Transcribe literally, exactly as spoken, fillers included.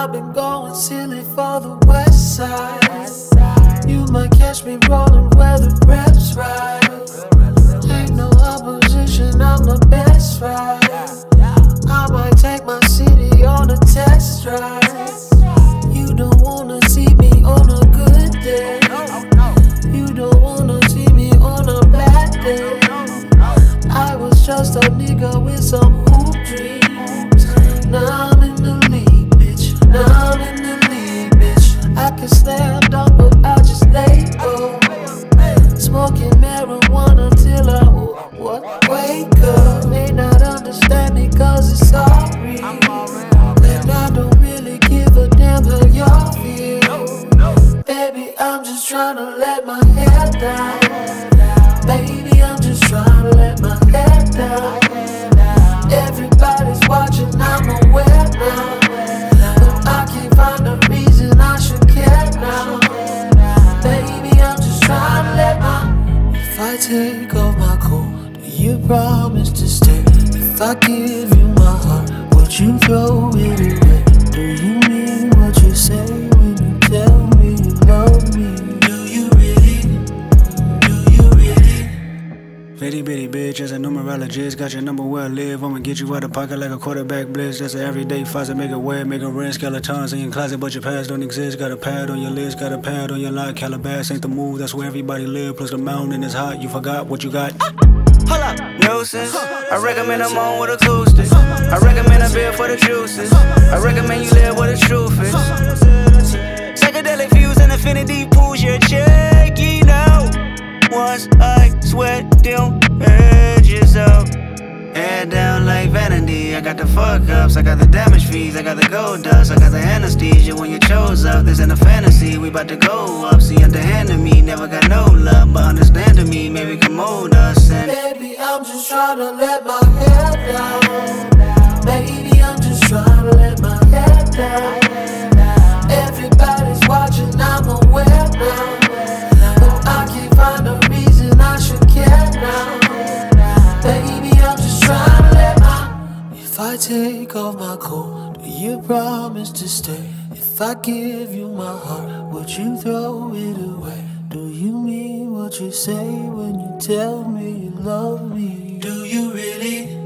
I've been going silly for the west side. You might catch me rolling where the reps ride. Ain't no opposition, I'm the best ride. I might take my city on a test drive. You don't wanna see me on a good day. You don't wanna see me on a bad day. I was just a nigga with some hoop dreams. Now I'm in the league, bitch. Now I'm in the league, bitch. I can slam dunk, but I just lay low. Smoking marijuana till I what, wake up. May not understand me cause it's all real. And I don't really give a damn how y'all feel. Baby, I'm just tryna let my hair down. Baby, I'm just tryna let my hair down. Everybody's watching, I'm aware now. But I can't find a reason I should care now. Baby, I'm just tryna let my. If I take off my coat, do you promise to stay? If I give you my heart, would you throw it away? Do you mean what you say when you tell me you love me? Do you really? Do you really? Bitty bitty bitch, as a numerologist, got your number where I live. I'ma get you out of pocket like a quarterback blitz. That's an everyday faucet, make it wet, make it rinse. Skeletons in your closet, but your past don't exist. Got a pad on your list, got a pad on your lock. Calabas ain't the move, that's where everybody live. Plus the mountain is hot, you forgot what you got. Hold up, nuisance. I recommend I'm on with acoustics. I recommend a beer for the juices. I recommend you live where the truth is. Psychedelic views and infinity pools your check, you know. Once I sweat them edges out. Head down like vanity. I got the fuck ups, I got the damage fees, I got the gold dust, I got the anesthesia when you chose up. This ain't a fantasy, we bout to go up. See, underhanding me, never got no love, but understanding me, maybe can mold us. And baby, I'm just tryna let my hair down. Baby, I'm just tryna let my hair down. Everybody's watching, I'm aware now. But I can't find a reason I should care now. Baby, I'm just tryna let my. If I take off my coat, do you promise to stay? If I give you my heart, would you throw it away? Do you mean what you say when you tell me you love me? Do you really?